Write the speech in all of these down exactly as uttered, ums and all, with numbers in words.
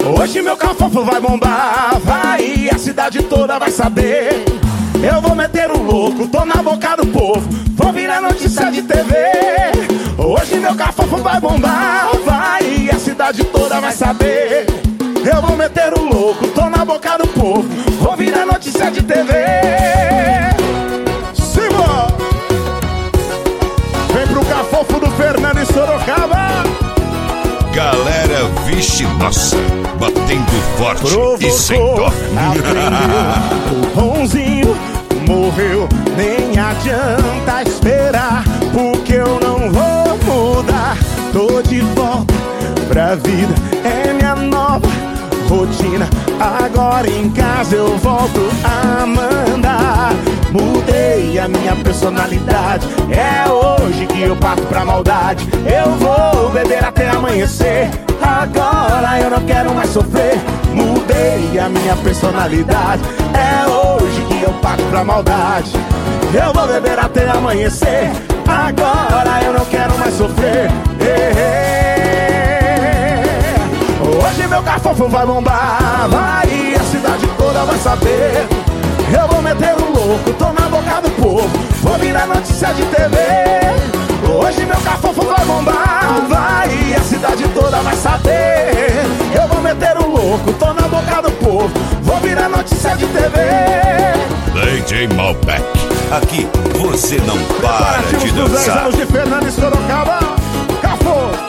Hoje meu cafofo vai bombar, vai, a cidade toda vai saber. Eu vou meter o louco, tô na boca do povo, vou virar notícia de T V. Hoje meu cafofo vai bombar, vai, a cidade toda vai saber. Eu vou meter o louco, tô na boca do povo, vou virar notícia de T V. Simba! Vem pro cafofo do Fernando em Sorocaba. Galera, vixe, nossa, batendo forte. Provocou, e sem dó. Aprendeu, o bonzinho morreu. Nem adianta esperar, porque eu não vou mudar. Tô de volta pra vida, é minha nova rotina. Agora em casa eu volto a mandar. Mudei a minha personalidade, é hoje que eu parto pra maldade. Eu vou beber até amanhecer, agora eu não quero mais sofrer. Mudei a minha personalidade, é hoje que eu parto pra maldade. Eu vou beber até amanhecer, agora eu não quero mais sofrer. Hoje meu cafofo vai bombar, vai, a cidade toda vai saber. Eu vou meter o louco, tô na boca do povo, vou virar notícia de T V. Hoje meu cafofo vai bombar, vai, a cidade toda vai saber. Eu vou meter o louco, tô na boca do povo, vou virar notícia de T V. D J Malbec, aqui você não para de dos dez dançar. anos de Fernando em Sorocaba, cafofo.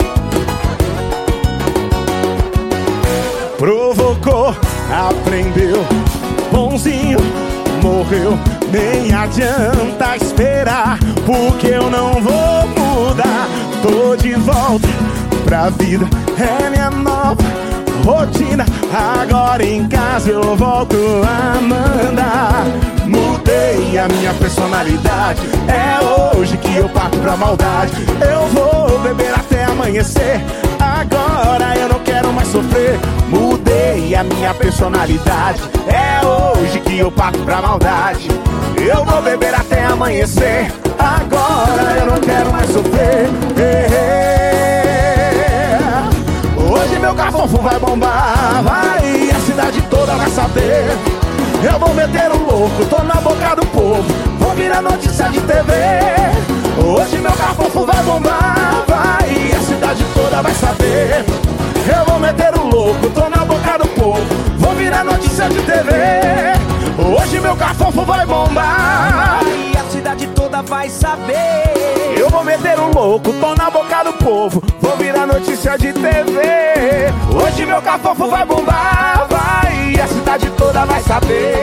Provocou, aprendeu, bonzinho morreu. Nem adianta esperar, porque eu não vou mudar. Tô de volta pra vida, é minha nova rotina. Agora em casa eu volto a mandar. Mudei a minha personalidade, é hoje que eu parto pra maldade. Eu vou beber até amanhecer, agora eu não quero mais sofrer. Mudei a minha personalidade, é hoje que eu parto pra maldade. Eu vou beber até amanhecer, agora eu não quero mais sofrer. Hoje meu cafofo vai bombar, vai, a cidade toda vai saber. Eu vou meter o louco, tô na boca do povo, vou virar notícia de T V. Hoje meu cafofo vai bombar, vai, a cidade toda vai saber. Eu vou meter o louco, tô na boca do povo, vou virar notícia de T V. Hoje meu cafofo vai bombar, e a cidade toda vai saber. eu vou meter o louco, tô na boca do povo, vou virar notícia de T V. Hoje meu cafofo vai bombar, vai, a cidade toda vai saber.